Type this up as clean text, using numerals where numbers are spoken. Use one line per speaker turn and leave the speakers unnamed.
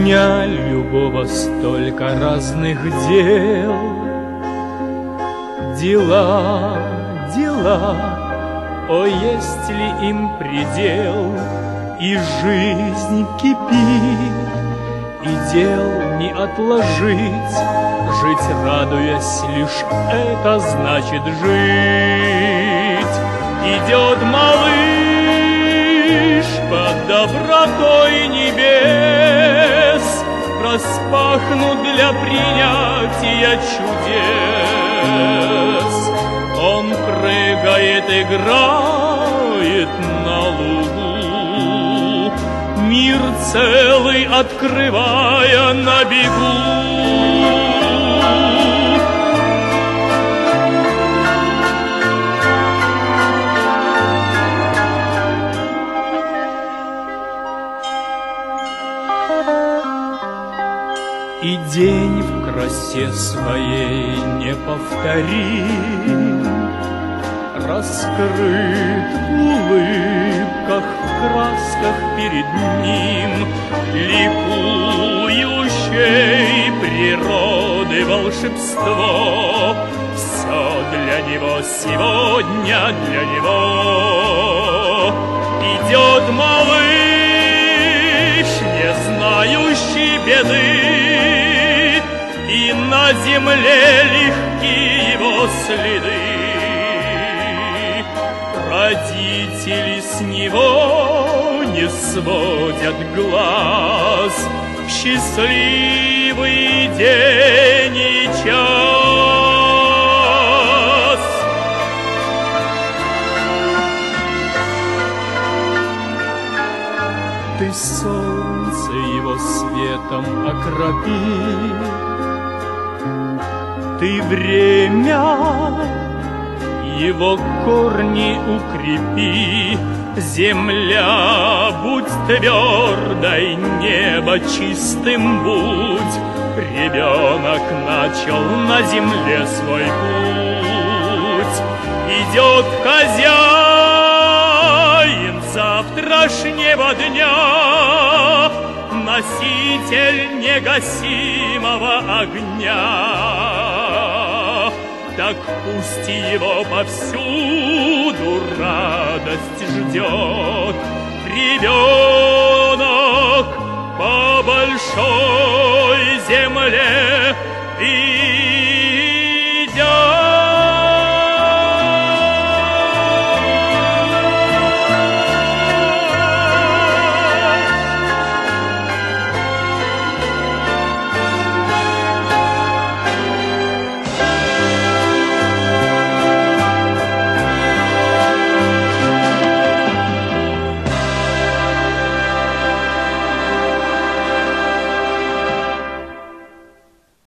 дня любого столько разных дел. Дела, дела, о, есть ли им предел? И жизнь кипит, и дел не отложить. Жить, радуясь, лишь это значит жить. Идет малыш под добротой небес, распахнут для принятия чудес. Он прыгает, играет на лугу, мир целый открывая на бегу. И день в красе своей неповторим, раскрыт в улыбках, в красках перед ним, ликующей природы волшебство. Все для него сегодня, для него. Идет малыш, не знающий беды, и на земле легки его следы. Родители с него не сводят глаз в счастливый день и час. Ты солнце его светом окропи, ты время его корни укрепи. Земля, будь твердой, небо чистым будь. Ребенок начал на земле свой путь. Идет хозяин завтрашнего дня, носитель негасимого огня. Так пусть его повсюду радость ждет.